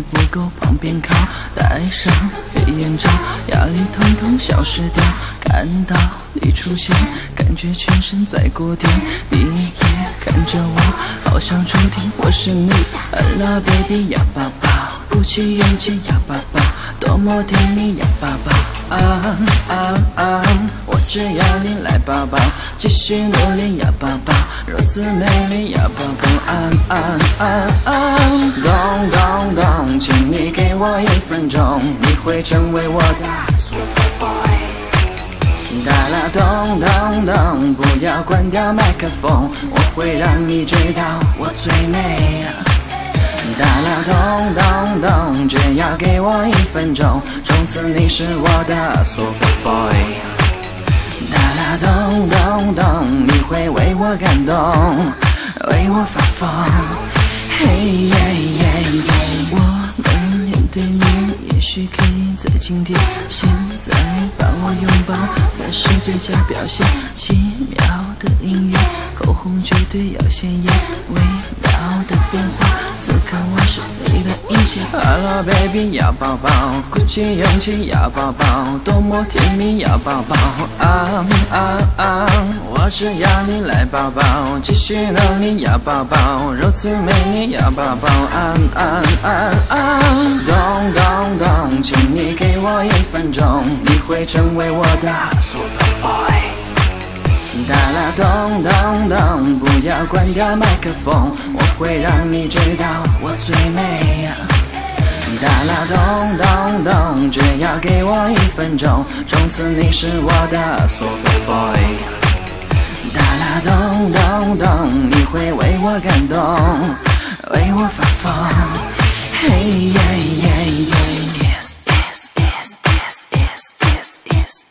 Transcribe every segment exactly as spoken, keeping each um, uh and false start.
你不够，旁边靠，戴上黑眼罩，压力统统消失掉。看到你出现，感觉全身在过电，你也看着我，好像注定我是你。Hello baby 呀宝宝，鼓起勇气呀宝宝，多么甜蜜呀宝宝。啊啊啊！我只要你来抱抱，继续努力呀宝宝，如此美丽呀宝宝。啊啊啊啊！咚咚咚，请你给我一分钟，你会成为我的 super boy。哒啦咚咚咚，不要关掉麦克风，我会让你知道我最美。哒啦咚咚咚，只要给我一分钟，从此你是我的 super boy。哒啦咚咚咚，你会为我感动，为我发疯。嘿耶耶耶，我们面对面，也许可以再近点，现在把我拥抱才是最佳表现。奇妙的音乐，口红绝对要鲜艳，微妙的变化，此刻我是你的一切。Hello baby 要抱抱，鼓起勇气要抱抱，多么甜蜜要抱抱。啊啊啊！我只要你来抱抱，继续努力要抱抱，如此美丽要抱抱。啊啊啊啊！咚咚咚，请你给我一分钟，你会成为我的 super boy。哒啦咚咚咚，不要关掉麦克风，我会让你知道我最美。哒啦咚咚咚，只要给我一分钟，从此你是我的 super boy。哒啦咚咚咚，你会为我感动，为我发疯。嘿耶耶耶 ，yes yes yes yes yes yes yes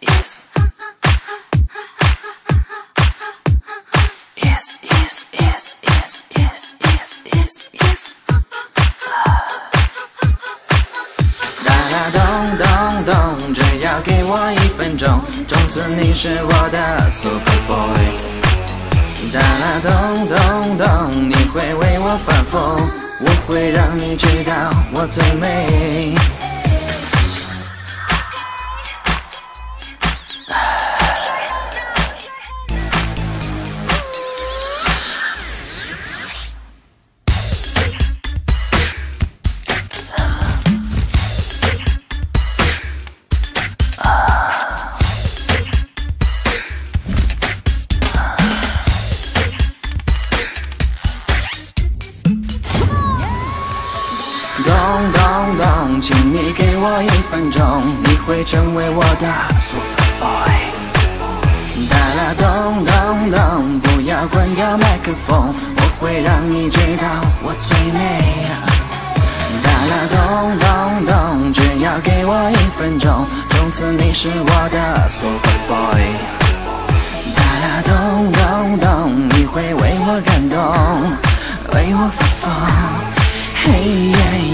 yes。Yes, yes, yes, yes, yes, yes, yes, yes。 哒啦咚咚咚，只要给我一分钟，从此你是我的 super boy。 哒啦咚咚咚，你会为我发疯，我会让你知道我最美。咚咚咚，请你给我一分钟，你会成为我的 super boy。 哒啦咚咚咚，不要关掉麦克风，我会让你知道我最美。哒啦咚咚咚，只要给我一分钟，从此你是我的 super boy。 哒啦咚咚咚，你会为我感动，为我发疯。嘿耶